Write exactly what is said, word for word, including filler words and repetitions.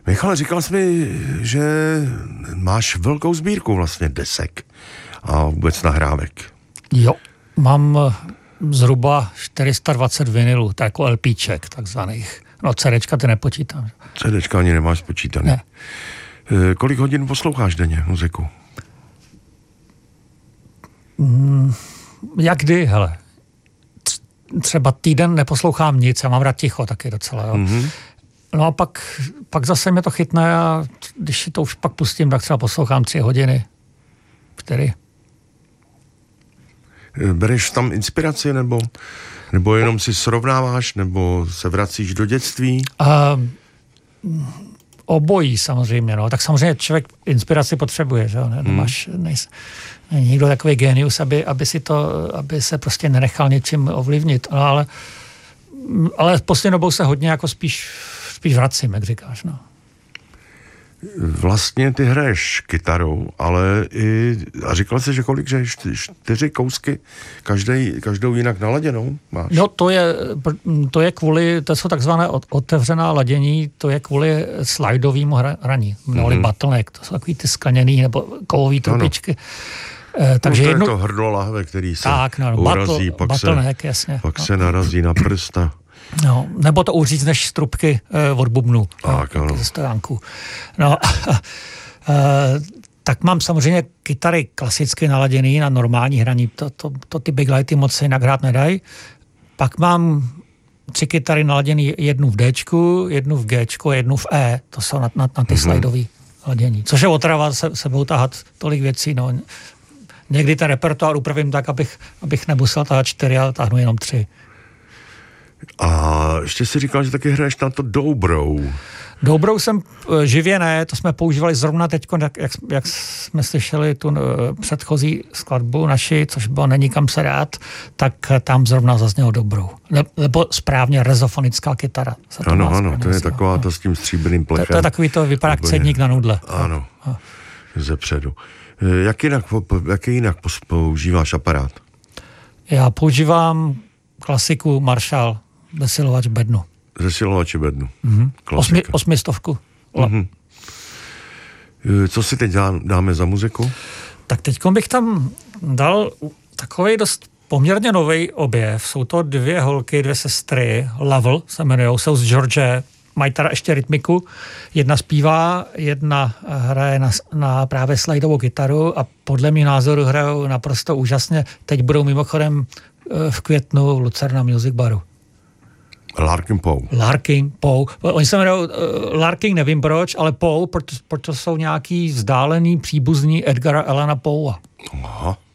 Michale, říkal jsi mi, že máš velkou sbírku vlastně desek a vůbec nahrávek. Jo, mám zhruba čtyři sta dvacet vinylů, tak jako LPček takzvaných. No CDčka ty nepočítám. CDčka ani nemáš spočítaný. Ne. E, kolik hodin posloucháš denně muziku? Mm, jak kdy, hele. Třeba týden neposlouchám nic, já mám rád ticho taky docela, jo. Mm-hmm. No a pak, pak zase mě to chytne a když si to už pak pustím, tak třeba poslouchám tři hodiny, čtyři. Bereš tam inspiraci, nebo, nebo jenom si srovnáváš, nebo se vracíš do dětství? Uh, obojí samozřejmě, no. Tak samozřejmě člověk inspiraci potřebuje, že jo. Ne, nemáš, nejs, není nikdo takový genius, aby, aby si to, aby se prostě nenechal něčím ovlivnit, no, ale, ale poslední dobou se hodně jako spíš, spíš vracím, jak říkáš, no. Vlastně ty hraješ kytarou, ale i, a říkal jsi, že kolik, že čtyři kousky, každej, každou jinak naladěnou máš? No to je, to je kvůli, to jsou takzvané otevřená ladění, to je kvůli slajdovému hraní, mnohdy mm-hmm. bottleneck, to jsou takový ty skleněný nebo kovový trubičky. Eh, takže no to jedno... je to hrdlo lahve, který se tak, no, urazí, battle, pak, se, jasně, pak no. se narazí na prsta. No, nebo to uříct než z trubky e, od bubnu. Tak, no, ze stojánku. No, e, tak mám samozřejmě kytary klasicky naladěný na normální hraní. To, to, to ty big lighty moc se jinak hrát nedají. Pak mám tři kytary naladěný, jednu v Dčku, jednu v Gčku a jednu v E. To jsou na, na, na ty mm-hmm. slajdový ladění. Což je otrava se, sebou tahat tolik věcí. No. Někdy ten repertoár upravím tak, abych, abych nemusel tahat čtyři, ale táhnu jenom tři. A ještě si říkal, že taky hraješ na to dobrou. Dobrou jsem živě ne, to jsme používali zrovna teď, jak, jak, jak jsme slyšeli tu předchozí skladbu naši, což bylo Není kam se dát, tak tam zrovna zaznělo dobrou. Nebo správně rezofonická kytara. Ano, ano, to je taková to s tím stříbrným plechem. To, to je takový to, vypadá jak cedník na nudle. Ano, ze předu. Jak jinak, jaký jinak používáš aparát? Já používám klasiku Marshall, zesilovač bednu. Zesilovač bednu. Mm-hmm. Osmi, osmistovku. Mm-hmm. Co si teď dá, dáme za muziku? Tak teďko bych tam dal takovej dost poměrně novej objev. Jsou to dvě holky, dvě sestry, Level se jmenujou, jsou z Georgie, mají teda ještě rytmiku. Jedna zpívá, jedna hraje na, na právě slidovou kytaru a podle mých názorů hrajou naprosto úžasně. Teď budou mimochodem v květnu v Lucerna Music Baru. Larkin Poe. Larkin Poe. Oni se jmenují uh, Larkin, nevím proč, ale Poe, protože, protože jsou nějaký vzdálený příbuzní Edgara Allana Poea. Aha.